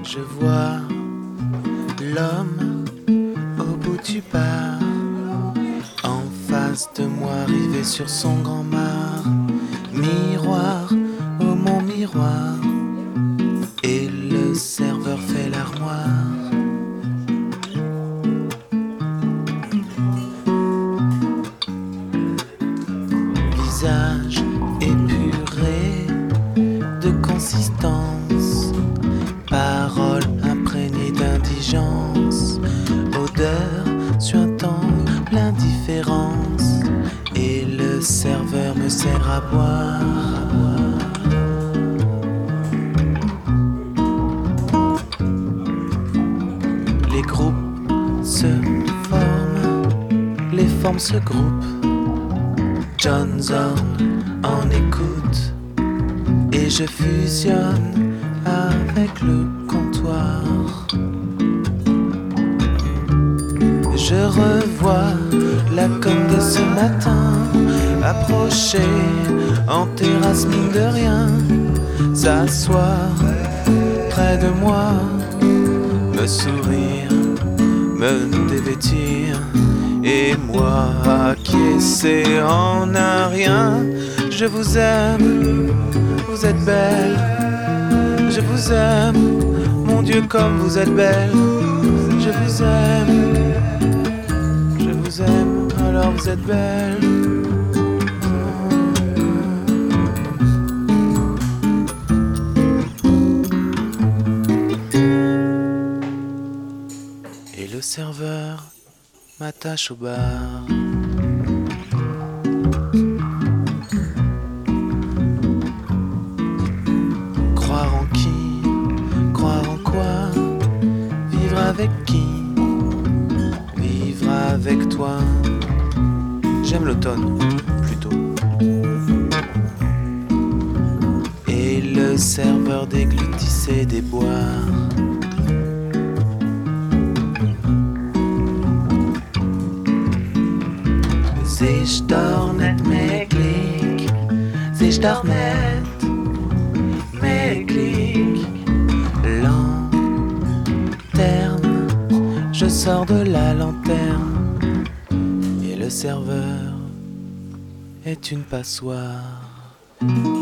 Je vois l'homme au bout du bar, en face de moi arrivé sur son grand mât. Miroir, oh mon miroir, et le serveur fait l'armoire. Visage épuré de consistance, paroles imprégnées d'indigence, odeur suintant l'indifférence, et le serveur me sert à boire. Les groupes se forment, les formes se groupent. John Zorn en écoute, et je fusionne avec le comptoir. Je revois la com de ce matin, approcher en terrasse mine de rien, s'asseoir près de moi, me sourire, me dévêtir, et moi acquiescer en un rien. Je vous aime, vous êtes belle, je vous aime, mon Dieu comme vous êtes belle. Je vous aime, je vous aime, alors vous êtes belle. Et le serveur m'attache au bar. Croire en qui? Croire en quoi? Vivre avec qui? Vivre avec toi. J'aime l'automne, plutôt. Et le serveur déglutissait des boires. Sich doch nicht möglich, sich doch nicht möglich. Lanterne, je sors de la lanterne, et le serveur est une passoire.